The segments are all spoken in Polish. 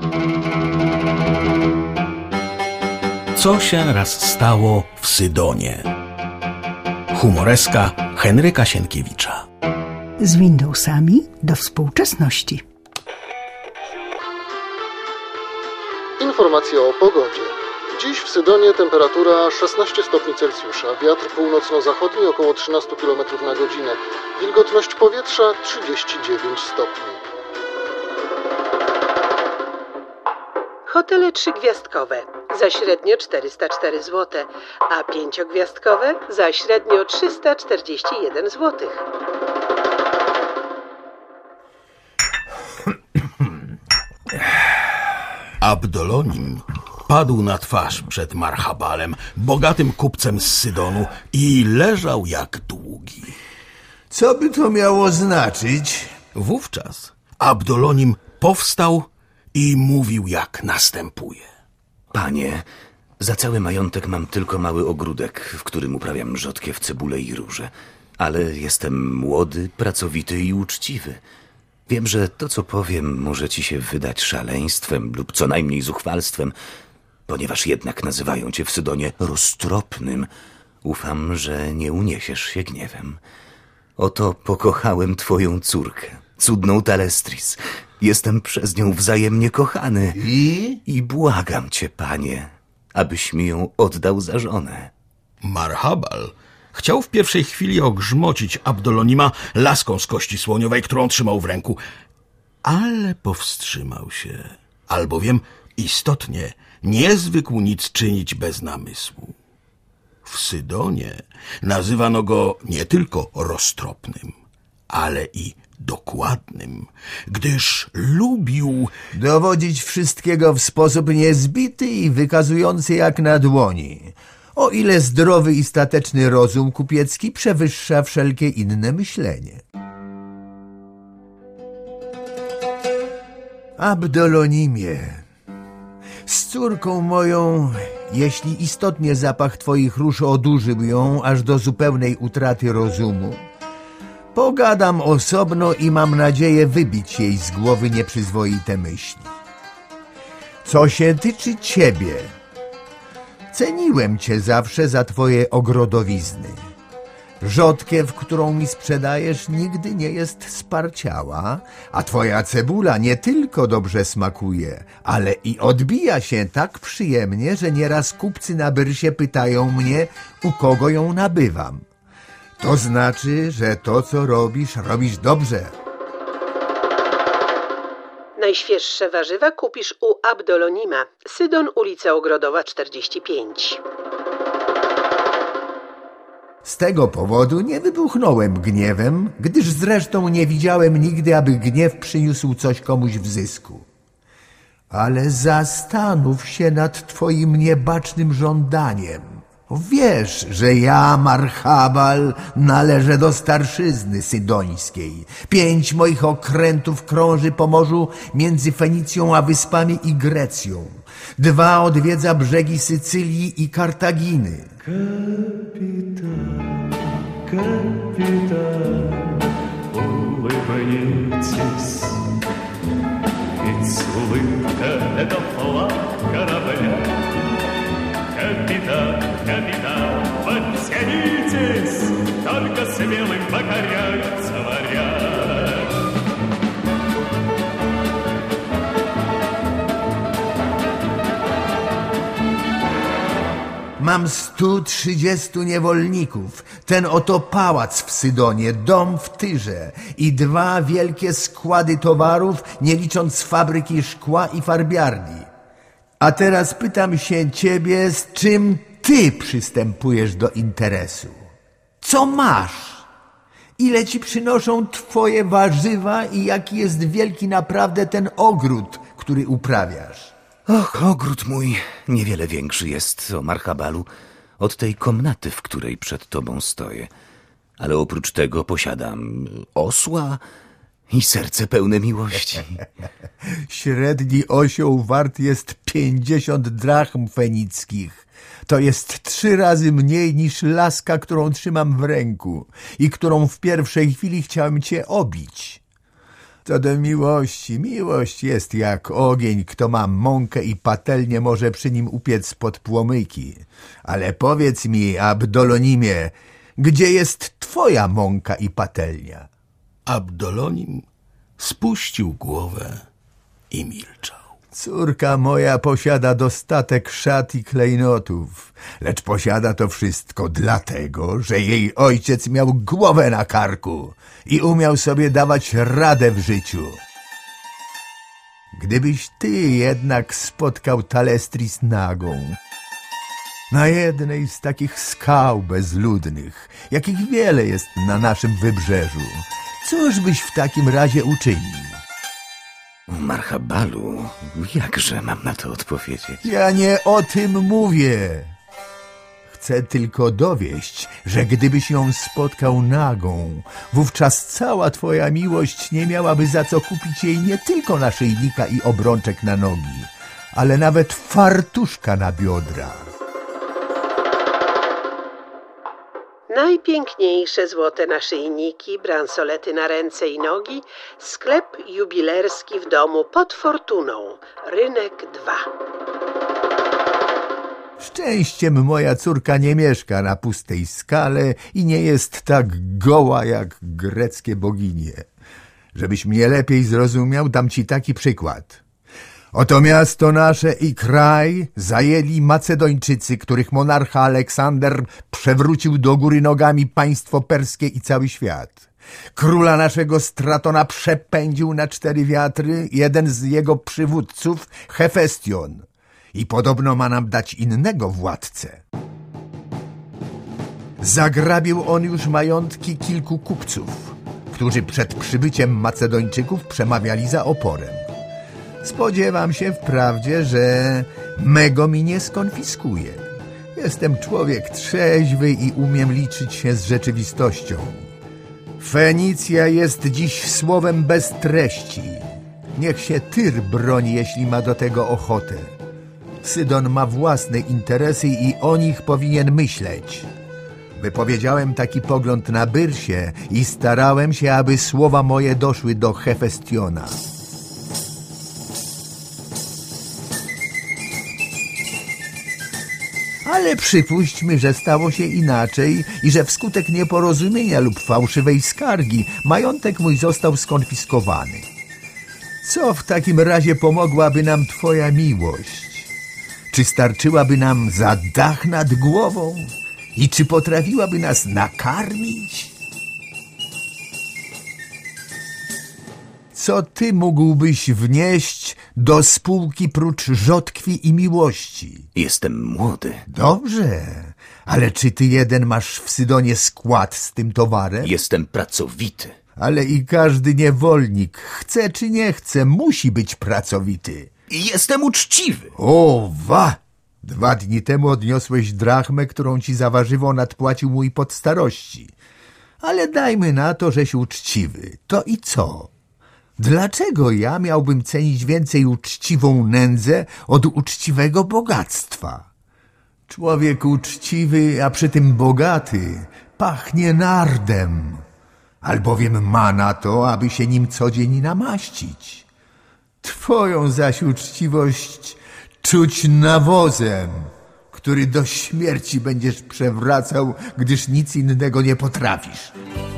Co się raz stało w Sydonie? Humoreska Henryka Sienkiewicza. Z Windowsami do współczesności. Informacja o pogodzie. Dziś w Sydonie temperatura 16 stopni Celsjusza, wiatr północno-zachodni około 13 km na godzinę, wilgotność powietrza 39 stopni. Hotele 3-gwiazdkowe za średnio 404 zł, a 5-gwiazdkowe za średnio 341 zł. Abdolonim padł na twarz przed Marhabalem, bogatym kupcem z Sydonu, i leżał jak długi. Co by to miało znaczyć? Wówczas Abdolonim powstał i mówił jak następuje. Panie, za cały majątek mam tylko mały ogródek, w którym uprawiam rzodkiew, cebulę i róże. Ale jestem młody, pracowity i uczciwy. Wiem, że to, co powiem, może ci się wydać szaleństwem lub co najmniej zuchwalstwem, ponieważ jednak nazywają cię w Sydonie roztropnym. Ufam, że nie uniesiesz się gniewem. Oto pokochałem twoją córkę, cudną Talestris. Jestem przez nią wzajemnie kochany. I błagam cię, panie, abyś mi ją oddał za żonę. Marhabal chciał w pierwszej chwili ogrzmocić Abdolonima laską z kości słoniowej, którą trzymał w ręku, ale powstrzymał się, albowiem istotnie nie zwykł nic czynić bez namysłu. W Sydonie nazywano go nie tylko roztropnym, ale i dokładnym, gdyż lubił dowodzić wszystkiego w sposób niezbity i wykazujący jak na dłoni, o ile zdrowy i stateczny rozum kupiecki przewyższa wszelkie inne myślenie. Abdolonimie, z córką moją, jeśli istotnie zapach twoich róż odurzył ją aż do zupełnej utraty rozumu, pogadam osobno i mam nadzieję wybić jej z głowy nieprzyzwoite myśli. Co się tyczy ciebie, ceniłem cię zawsze za twoje ogrodowizny. Rzodkiew, którą mi sprzedajesz, nigdy nie jest sparciała, a twoja cebula nie tylko dobrze smakuje, ale i odbija się tak przyjemnie, że nieraz kupcy na byrsie pytają mnie, u kogo ją nabywam. To znaczy, że to, co robisz, robisz dobrze. Najświeższe warzywa kupisz u Abdolonima. Sydon, ulica Ogrodowa 45. Z tego powodu nie wybuchnąłem gniewem, gdyż zresztą nie widziałem nigdy, aby gniew przyniósł coś komuś w zysku. Ale zastanów się nad twoim niebacznym żądaniem. Wiesz, że ja, Marhabal, należę do starszyzny sydońskiej. 5 moich okrętów krąży po morzu między Fenicją a wyspami i Grecją. 2 odwiedza brzegi Sycylii i Kartaginy. Kapitan, улыбнитесь, ведь улыбка — это флаг корабля. Капитан, подтянитесь, только смелым покоряются моря. Mam 130 niewolników, ten oto pałac w Sydonie, dom w Tyrze i 2 wielkie składy towarów, nie licząc fabryki szkła i farbiarni. A teraz pytam się ciebie, z czym ty przystępujesz do interesu? Co masz? Ile ci przynoszą twoje warzywa i jaki jest wielki naprawdę ten ogród, który uprawiasz? Och, ogród mój niewiele większy jest, o Marhabalu, od tej komnaty, w której przed tobą stoję. Ale oprócz tego posiadam osła i serce pełne miłości. Średni osioł wart jest 50 drachm fenickich. To jest 3 razy mniej niż laska, którą trzymam w ręku i którą w pierwszej chwili chciałem cię obić. Co do miłości, miłość jest jak ogień, kto ma mąkę i patelnię, może przy nim upiec pod płomyki. Ale powiedz mi, Abdolonimie, gdzie jest twoja mąka i patelnia? Abdolonim spuścił głowę i milczał. Córka moja posiada dostatek szat i klejnotów, lecz posiada to wszystko dlatego, że jej ojciec miał głowę na karku i umiał sobie dawać radę w życiu. Gdybyś ty jednak spotkał Talestris nagą, na jednej z takich skał bezludnych, jakich wiele jest na naszym wybrzeżu, cóż byś w takim razie uczynił? Marhabalu, jakże mam na to odpowiedzieć? Ja nie o tym mówię. Chcę tylko dowieść, że gdybyś ją spotkał nagą, wówczas cała twoja miłość nie miałaby za co kupić jej nie tylko naszyjnika i obrączek na nogi, ale nawet fartuszka na biodra. Najpiękniejsze złote naszyjniki, bransolety na ręce i nogi, sklep jubilerski w domu pod Fortuną, Rynek 2. Szczęściem moja córka nie mieszka na pustej skale i nie jest tak goła jak greckie boginie. Żebyś mnie lepiej zrozumiał, dam ci taki przykład. Oto miasto nasze i kraj zajęli Macedończycy, których monarcha Aleksander przewrócił do góry nogami państwo perskie i cały świat. Króla naszego Stratona przepędził na 4 wiatry jeden z jego przywódców, Hefestion. I podobno ma nam dać innego władcę. Zagrabił on już majątki kilku kupców, którzy przed przybyciem Macedończyków przemawiali za oporem. Spodziewam się wprawdzie, że mego mi nie skonfiskuje. Jestem człowiek trzeźwy i umiem liczyć się z rzeczywistością. Fenicja jest dziś słowem bez treści. Niech się Tyr broni, jeśli ma do tego ochotę. Sydon ma własne interesy i o nich powinien myśleć. Wypowiedziałem taki pogląd na Byrsie i starałem się, aby słowa moje doszły do Hefestiona. Ale przypuśćmy, że stało się inaczej i że wskutek nieporozumienia lub fałszywej skargi majątek mój został skonfiskowany. Co w takim razie pomogłaby nam twoja miłość? Czy starczyłaby nam za dach nad głową? I czy potrafiłaby nas nakarmić? Co ty mógłbyś wnieść do spółki prócz rzodkwi i miłości? Jestem młody. Dobrze, ale czy ty jeden masz w Sydonie skład z tym towarem? Jestem pracowity. Ale i każdy niewolnik, chce czy nie chce, musi być pracowity. I jestem uczciwy. O, 2 dni temu odniosłeś drachmę, którą ci za warzywo nadpłacił mój podstarości. Ale dajmy na to, żeś uczciwy. To i co? Dlaczego ja miałbym cenić więcej uczciwą nędzę od uczciwego bogactwa? Człowiek uczciwy, a przy tym bogaty, pachnie nardem, albowiem ma na to, aby się nim co dzień namaścić. Twoją zaś uczciwość czuć nawozem, który do śmierci będziesz przewracał, gdyż nic innego nie potrafisz.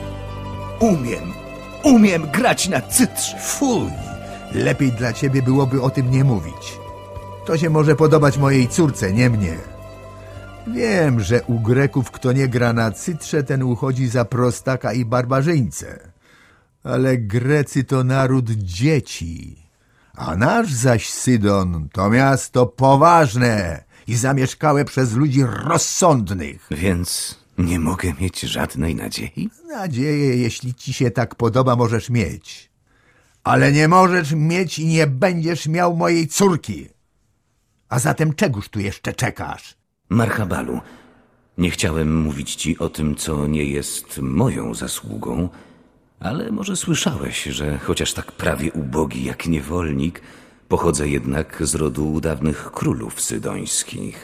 Umiem grać na cytrze. Fuj, lepiej dla ciebie byłoby o tym nie mówić. To się może podobać mojej córce, nie mnie. Wiem, że u Greków kto nie gra na cytrze, ten uchodzi za prostaka i barbarzyńcę. Ale Grecy to naród dzieci, a nasz zaś Sydon to miasto poważne i zamieszkałe przez ludzi rozsądnych. Więc nie mogę mieć żadnej nadziei? Nadzieję, jeśli ci się tak podoba, możesz mieć. Ale nie możesz mieć i nie będziesz miał mojej córki. A zatem czegóż tu jeszcze czekasz? Marhabalu, nie chciałem mówić ci o tym, co nie jest moją zasługą, ale może słyszałeś, że chociaż tak prawie ubogi jak niewolnik, pochodzę jednak z rodu dawnych królów sydońskich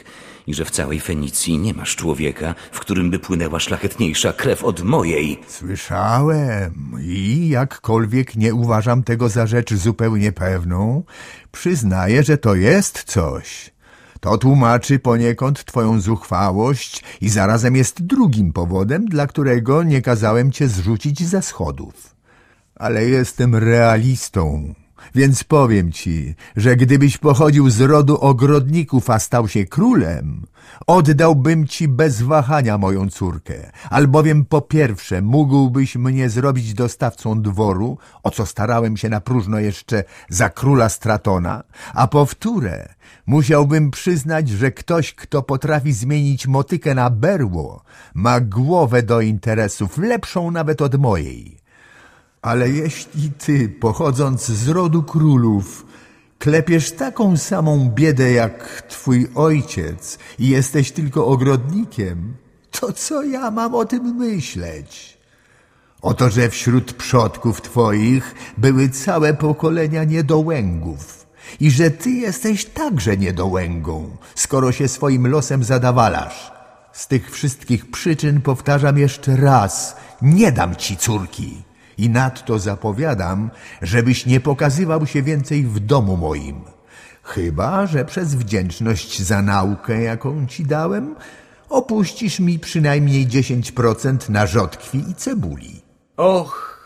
i że w całej Fenicji nie masz człowieka, w którym by płynęła szlachetniejsza krew od mojej. Słyszałem i jakkolwiek nie uważam tego za rzecz zupełnie pewną, przyznaję, że to jest coś. To tłumaczy poniekąd twoją zuchwałość i zarazem jest drugim powodem, dla którego nie kazałem cię zrzucić ze schodów. Ale jestem realistą, więc powiem ci, że gdybyś pochodził z rodu ogrodników, a stał się królem, oddałbym ci bez wahania moją córkę, albowiem po pierwsze mógłbyś mnie zrobić dostawcą dworu, o co starałem się na próżno jeszcze za króla Stratona, a po wtóre musiałbym przyznać, że ktoś, kto potrafi zmienić motykę na berło, ma głowę do interesów, lepszą nawet od mojej. Ale jeśli ty, pochodząc z rodu królów, klepiesz taką samą biedę jak twój ojciec i jesteś tylko ogrodnikiem, to co ja mam o tym myśleć? Oto, że wśród przodków twoich były całe pokolenia niedołęgów i że ty jesteś także niedołęgą, skoro się swoim losem zadawalasz. Z tych wszystkich przyczyn powtarzam jeszcze raz, nie dam ci córki. I nadto zapowiadam, żebyś nie pokazywał się więcej w domu moim. Chyba że przez wdzięczność za naukę, jaką ci dałem, opuścisz mi przynajmniej 10% na rzodkwi i cebuli. Och!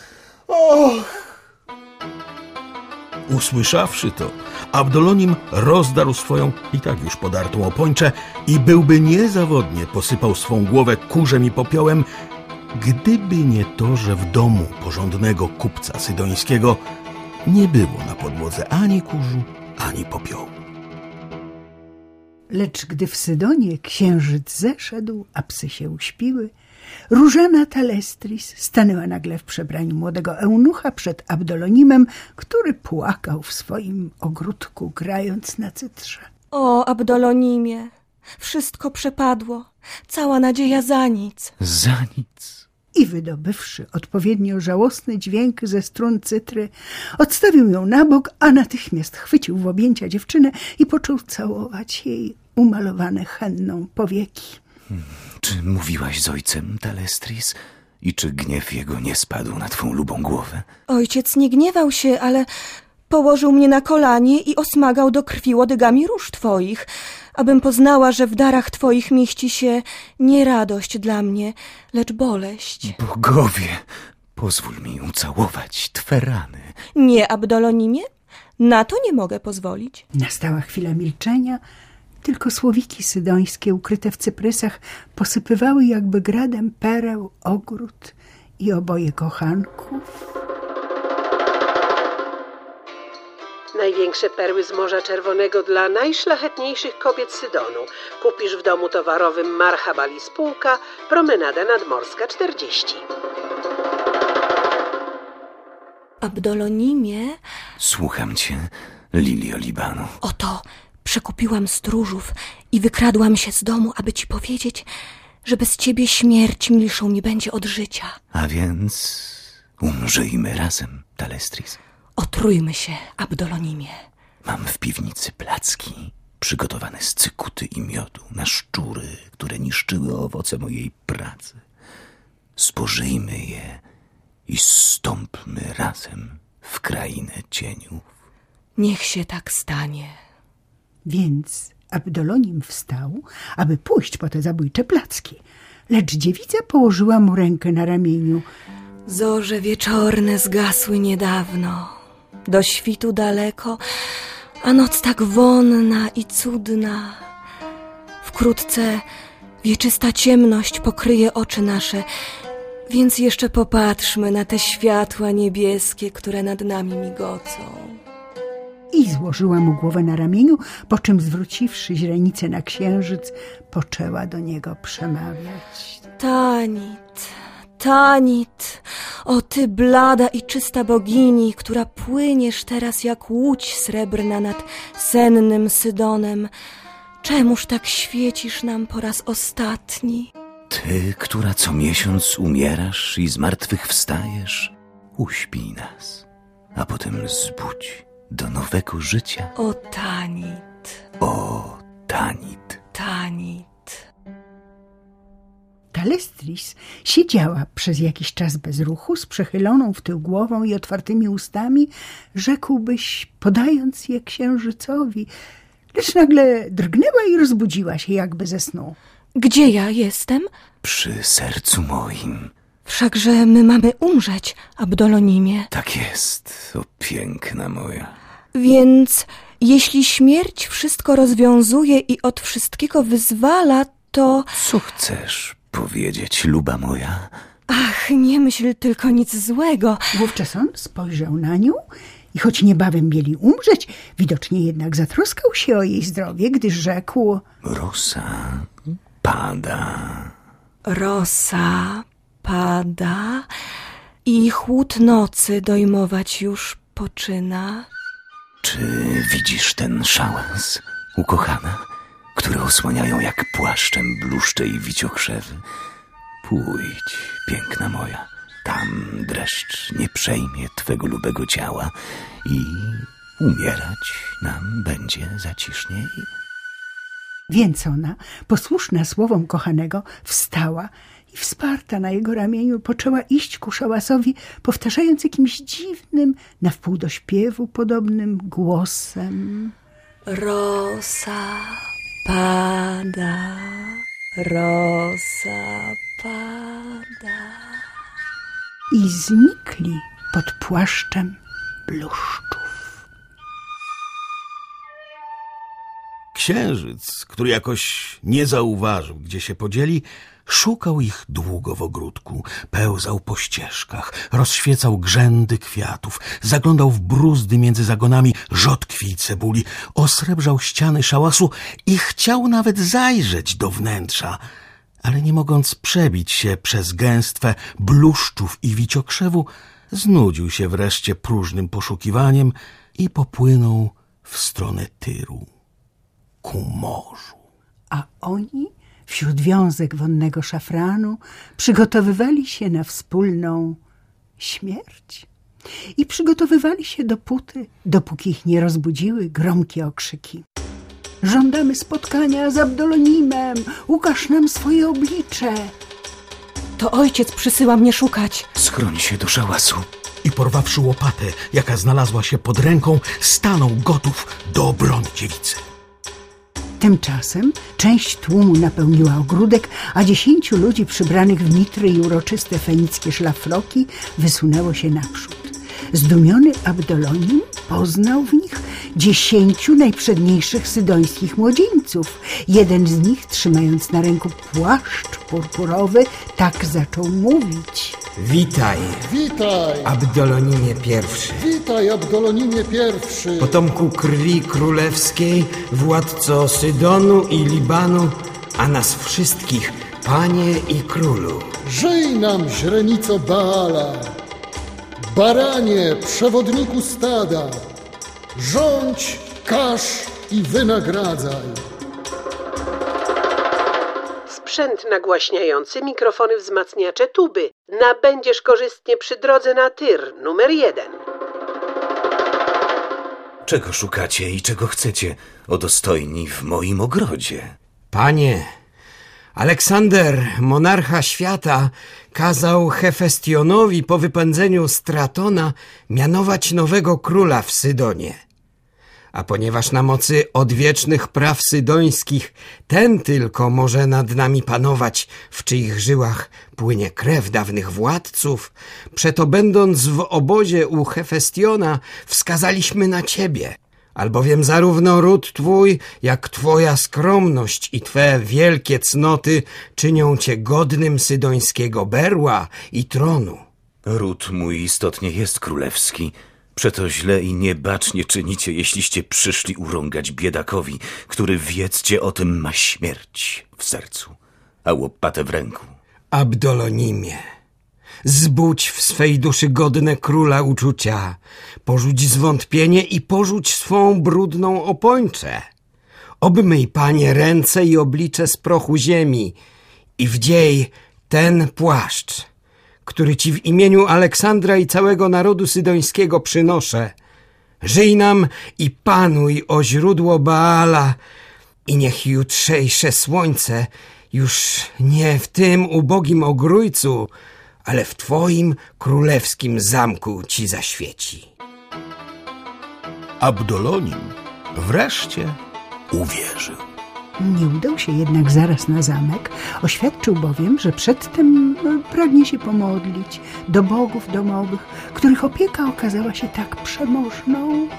Usłyszawszy to, Abdolonim rozdarł swoją i tak już podartą opończę i byłby niezawodnie posypał swą głowę kurzem i popiołem, gdyby nie to, że w domu porządnego kupca sydońskiego nie było na podłodze ani kurzu, ani popiołu. Lecz gdy w Sydonie księżyc zeszedł, a psy się uśpiły, Różana Talestris stanęła nagle w przebraniu młodego eunucha przed Abdolonimem, który płakał w swoim ogródku, grając na cytrze. O, Abdolonimie, wszystko przepadło, cała nadzieja za nic. Za nic. I wydobywszy odpowiednio żałosny dźwięk ze strun cytry, odstawił ją na bok, a natychmiast chwycił w objęcia dziewczynę i począł całować jej umalowane henną powieki. Czy mówiłaś z ojcem, Talestris? I czy gniew jego nie spadł na twą lubą głowę? Ojciec nie gniewał się, ale położył mnie na kolanie i osmagał do krwi łodygami róż twoich, abym poznała, że w darach twoich mieści się nie radość dla mnie, lecz boleść. Bogowie, pozwól mi ucałować twe rany. Nie, Abdolonimie? Na to nie mogę pozwolić. Nastała chwila milczenia, tylko słowiki sydońskie ukryte w cyprysach posypywały jakby gradem pereł ogród i oboje kochanków. Największe perły z Morza Czerwonego dla najszlachetniejszych kobiet Sydonu. Kupisz w domu towarowym Marhabali spółka, promenada nadmorska 40. Abdolonimie, Słucham cię, Lilio Libanu. oto przekupiłam stróżów i wykradłam się z domu, aby ci powiedzieć, że bez ciebie śmierć milszą mi będzie od życia. A więc umrzyjmy razem, Talestris. Otrójmy się, Abdolonimie. Mam w piwnicy placki przygotowane z cykuty i miodu na szczury, które niszczyły owoce mojej pracy. Spożyjmy je i zstąpmy razem w krainę cieniów. Niech się tak stanie. Więc Abdolonim wstał, aby pójść po te zabójcze placki. Lecz dziewica położyła mu rękę na ramieniu. Zorze wieczorne zgasły niedawno, do świtu daleko, a noc tak wonna i cudna. Wkrótce wieczysta ciemność pokryje oczy nasze, więc jeszcze popatrzmy na te światła niebieskie, które nad nami migocą. I złożyła mu głowę na ramieniu, po czym zwróciwszy źrenicę na księżyc, poczęła do niego przemawiać. Tanit, Tanit, o ty blada i czysta bogini, która płyniesz teraz jak łódź srebrna nad sennym Sydonem, czemuż tak świecisz nam po raz ostatni? Ty, która co miesiąc umierasz i z martwych wstajesz, uśpij nas, a potem zbudź do nowego życia. O Tanit, O, Tanit. Tanit. Tanit. Talestris siedziała przez jakiś czas bez ruchu, z przechyloną w tył głową i otwartymi ustami, rzekłbyś, podając je księżycowi, lecz nagle drgnęła i rozbudziła się jakby ze snu. Gdzie ja jestem? Przy sercu moim. Wszakże my mamy umrzeć, Abdolonimie. Tak jest, o piękna moja. Więc jeśli śmierć wszystko rozwiązuje i od wszystkiego wyzwala, to... Co chcesz powiedzieć, luba moja? Ach, nie myśl tylko nic złego. Wówczas on spojrzał na nią i choć niebawem mieli umrzeć, widocznie jednak zatroskał się o jej zdrowie, gdyż rzekł: Rosa pada. Rosa pada i chłód nocy dojmować już poczyna. Czy widzisz ten szałas, ukochana, które osłaniają jak płaszczem bluszcze i wiciokrzewy? Pójdź, piękna moja, tam dreszcz nie przejmie twego lubego ciała i umierać nam będzie zaciszniej. Więc ona, posłuszna słowom kochanego, wstała i wsparta na jego ramieniu poczęła iść ku szałasowi, powtarzając jakimś dziwnym, na wpół do śpiewu podobnym głosem: Rosa pada, rosa pada. I znikli pod płaszczem bluszczów. Księżyc, który jakoś nie zauważył, gdzie się podzieli, szukał ich długo w ogródku, pełzał po ścieżkach, rozświecał grzędy kwiatów, zaglądał w bruzdy między zagonami rzodkwi i cebuli, osrebrzał ściany szałasu i chciał nawet zajrzeć do wnętrza, ale nie mogąc przebić się przez gęstwę bluszczów i wiciokrzewu, znudził się wreszcie próżnym poszukiwaniem i popłynął w stronę Tyru, ku morzu. A oni, wśród wiązek wonnego szafranu, przygotowywali się na wspólną śmierć. I przygotowywali się dopóki ich nie rozbudziły gromkie okrzyki: Żądamy spotkania z Abdolonimem! Ukaż nam swoje oblicze! To ojciec przysyła mnie szukać. Schroń się do szałasu. I porwawszy łopatę, jaka znalazła się pod ręką, stanął gotów do obrony dziewicy. Tymczasem część tłumu napełniła ogródek, a 10 ludzi przybranych w mitry i uroczyste fenickie szlafroki wysunęło się naprzód. Zdumiony Abdolonim poznał w nich 10 najprzedniejszych sydońskich młodzieńców. Jeden z nich, trzymając na ręku płaszcz purpurowy, tak zaczął mówić: Witaj, Witaj! Abdolonimie I, Witaj, Abdolonimie I! potomku krwi królewskiej, władco Sydonu i Libanu, a nas wszystkich, panie i królu. Żyj nam, źrenico Baala! Baranie, przewodniku stada! Rządź, każ i wynagradzaj! Sprzęt nagłaśniający, mikrofony wzmacniacze, tuby. Nabędziesz korzystnie przy drodze na Tyr, numer 1. Czego szukacie i czego chcecie, o dostojni w moim ogrodzie? Panie, Aleksander, monarcha świata, kazał Hefestionowi po wypędzeniu Stratona mianować nowego króla w Sydonie. A ponieważ na mocy odwiecznych praw sydońskich ten tylko może nad nami panować, w czyich żyłach płynie krew dawnych władców, przeto będąc w obozie u Hefestiona wskazaliśmy na ciebie, albowiem zarówno ród twój, jak twoja skromność i twe wielkie cnoty czynią cię godnym sydońskiego berła i tronu. Ród mój istotnie jest królewski. Przeto źle i niebacznie czynicie, jeśliście przyszli urągać biedakowi, który, wiedzcie o tym, ma śmierć w sercu, a łopatę w ręku. Abdolonimie, zbudź w swej duszy godne króla uczucia, porzuć zwątpienie i porzuć swą brudną opończę. Obmyj, panie, ręce i oblicze z prochu ziemi i wdziej ten płaszcz, który ci w imieniu Aleksandra i całego narodu sydońskiego przynoszę. Żyj nam i panuj, o źródło Baala, I niech jutrzejsze słońce już nie w tym ubogim ogrójcu, ale w twoim królewskim zamku ci zaświeci. Abdolonim wreszcie uwierzył. Nie udał się jednak zaraz na zamek. Oświadczył bowiem, że przedtem pragnie się pomodlić do bogów domowych, których opieka okazała się tak przemożną.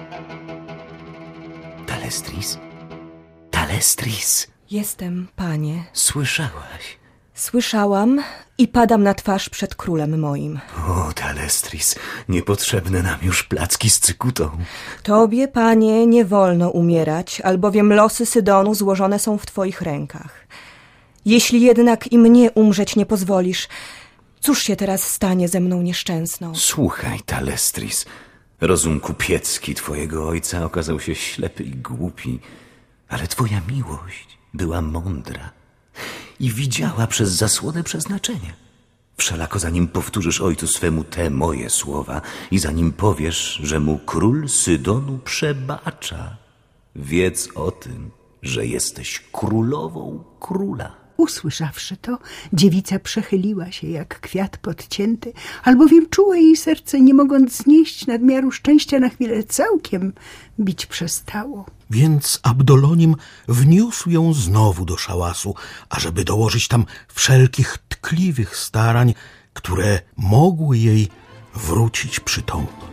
Talestris? Talestris! Jestem, panie. Słyszałaś? Słyszałam i padam na twarz przed królem moim. O, Talestris, niepotrzebne nam już placki z cykutą. Tobie, panie, nie wolno umierać, albowiem losy Sydonu złożone są w twoich rękach. Jeśli jednak i mnie umrzeć nie pozwolisz, cóż się teraz stanie ze mną nieszczęsną? Słuchaj, Talestris, rozum kupiecki twojego ojca okazał się ślepy i głupi, ale twoja miłość była mądra i widziała przez zasłonę przeznaczenia. Wszelako zanim powtórzysz ojcu swemu te moje słowa i zanim powiesz, że mu król Sydonu przebacza, wiedz o tym, że jesteś królową króla. Usłyszawszy to, dziewica przechyliła się jak kwiat podcięty, albowiem czuło jej serce, nie mogąc znieść nadmiaru szczęścia, na chwilę całkiem bić przestało. Więc Abdolonim wniósł ją znowu do szałasu, ażeby dołożyć tam wszelkich tkliwych starań, które mogły jej wrócić przytomność.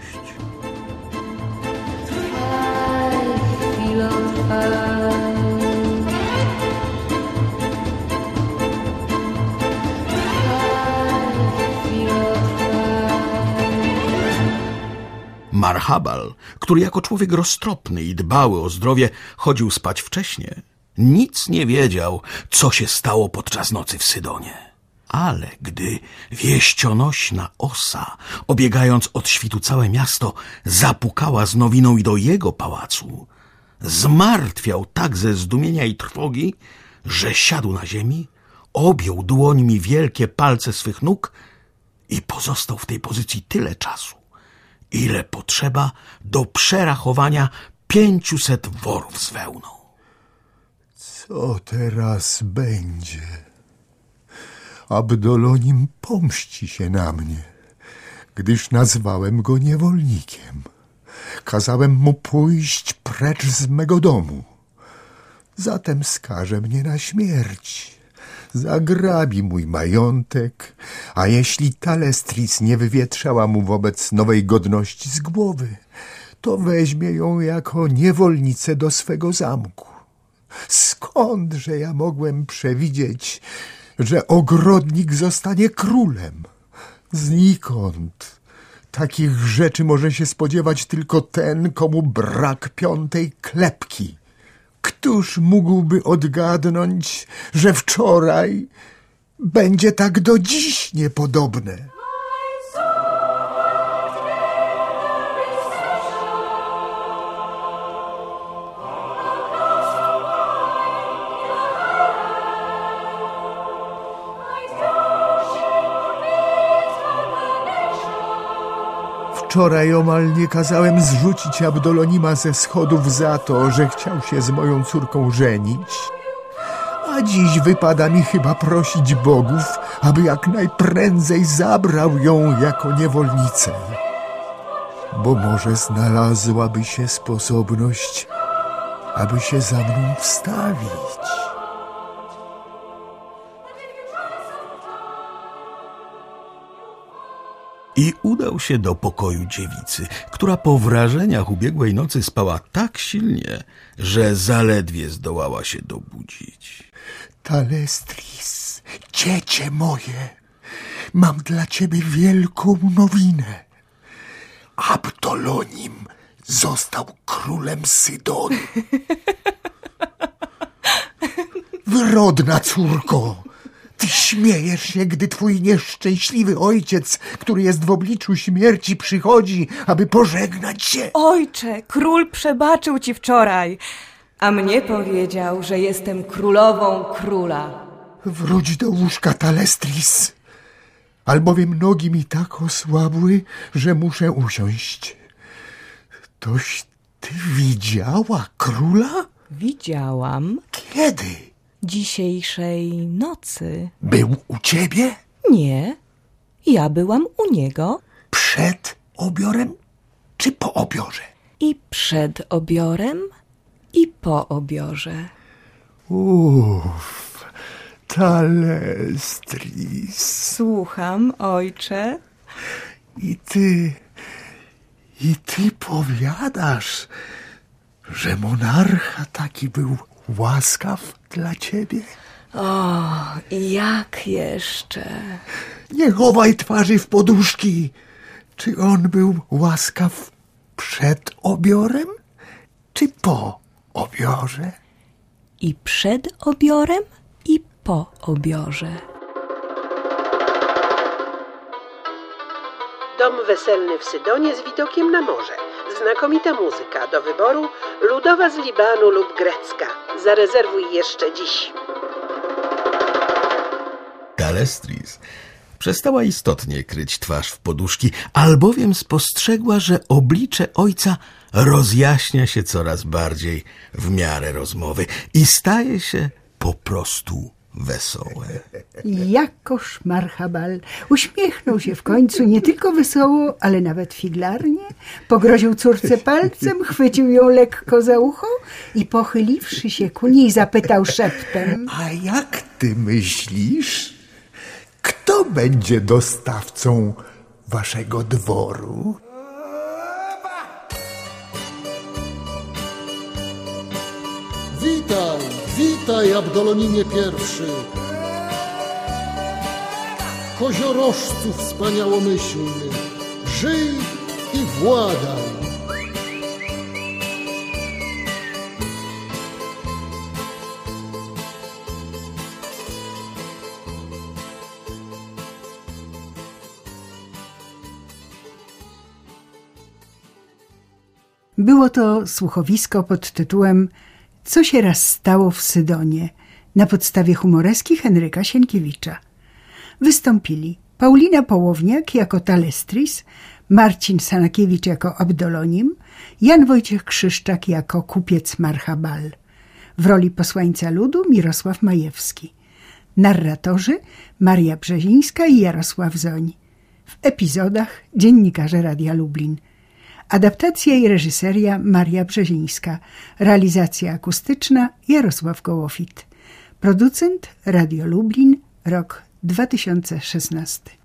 Marhabal, który jako człowiek roztropny i dbały o zdrowie chodził spać wcześnie, nic nie wiedział, co się stało podczas nocy w Sydonie. Ale gdy wieścionośna osa, obiegając od świtu całe miasto, zapukała z nowiną i do jego pałacu, zmartwiał tak ze zdumienia i trwogi, że siadł na ziemi, objął dłońmi wielkie palce swych nóg i pozostał w tej pozycji tyle czasu, ile potrzeba do przerachowania 500 worów z wełną. Co teraz będzie? Abdolonim pomści się na mnie, gdyż nazwałem go niewolnikiem. Kazałem mu pójść precz z mego domu. Zatem skaże mnie na śmierć. Zagrabi mój majątek, a jeśli Talestris nie wywietrzała mu wobec nowej godności z głowy, to weźmie ją jako niewolnicę do swego zamku. Skądże ja mogłem przewidzieć, że ogrodnik zostanie królem? Znikąd. Takich rzeczy może się spodziewać tylko ten, komu brak 5. klepki. Któż mógłby odgadnąć, że wczoraj będzie tak do dziś niepodobne? Wczoraj omal nie kazałem zrzucić Abdolonima ze schodów za to, że chciał się z moją córką żenić. A dziś wypada mi chyba prosić bogów, aby jak najprędzej zabrał ją jako niewolnicę. Bo może znalazłaby się sposobność, aby się za mną wstawić. I udał się do pokoju dziewicy, która po wrażeniach ubiegłej nocy spała tak silnie, że zaledwie zdołała się dobudzić. Talestris, dziecię moje, mam dla ciebie wielką nowinę. Abdolonim został królem Sydonu. Wyrodna córko, ty śmiejesz się, gdy twój nieszczęśliwy ojciec, który jest w obliczu śmierci, przychodzi, aby pożegnać się. Ojcze, król przebaczył ci wczoraj, a mnie powiedział, że jestem królową króla. Wróć do łóżka, Talestris, albowiem nogi mi tak osłabły, że muszę usiąść. Toś ty widziała króla? Widziałam Kiedy? dzisiejszej nocy. Był u ciebie? Nie, ja byłam u niego Przed obiorem czy po obiorze? i przed obiorem, i po obiorze. Uff, Talestris. Słucham, ojcze. I ty powiadasz, że monarcha taki był łaskaw dla ciebie? O, jak jeszcze? Nie chowaj twarzy w poduszki. Czy on był łaskaw przed obiorem, czy po obiorze? I przed obiorem, i po obiorze. Dom weselny w Sydonie z widokiem na morze. Znakomita muzyka do wyboru, ludowa z Libanu lub grecka. Zarezerwuj jeszcze dziś. Talestris przestała istotnie kryć twarz w poduszki, albowiem spostrzegła, że oblicze ojca rozjaśnia się coraz bardziej w miarę rozmowy i staje się po prostu wesołe. Jakoż Marhabal uśmiechnął się w końcu nie tylko wesoło, ale nawet figlarnie, pogroził córce palcem, chwycił ją lekko za ucho i pochyliwszy się ku niej zapytał szeptem: A jak ty myślisz, kto będzie dostawcą waszego dworu? Witaj, witaj, Abdolonimie I. Koziorożcu wspaniałomyślny, żyj i władaj. Było to słuchowisko pod tytułem Co się raz stało w Sydonie na podstawie humoreski Henryka Sienkiewicza. Wystąpili Paulina Połowniak jako Talestris, Marcin Sanakiewicz jako Abdolonim, Jan Wojciech Krzyszczak jako kupiec Marhabal. W roli posłańca ludu Mirosław Majewski. Narratorzy Maria Brzezińska i Jarosław Zoń. W epizodach dziennikarze Radia Lublin. Adaptacja i reżyseria Maria Brzezińska. Realizacja akustyczna Jarosław Gołofit. Producent Radio Lublin, rok 2016.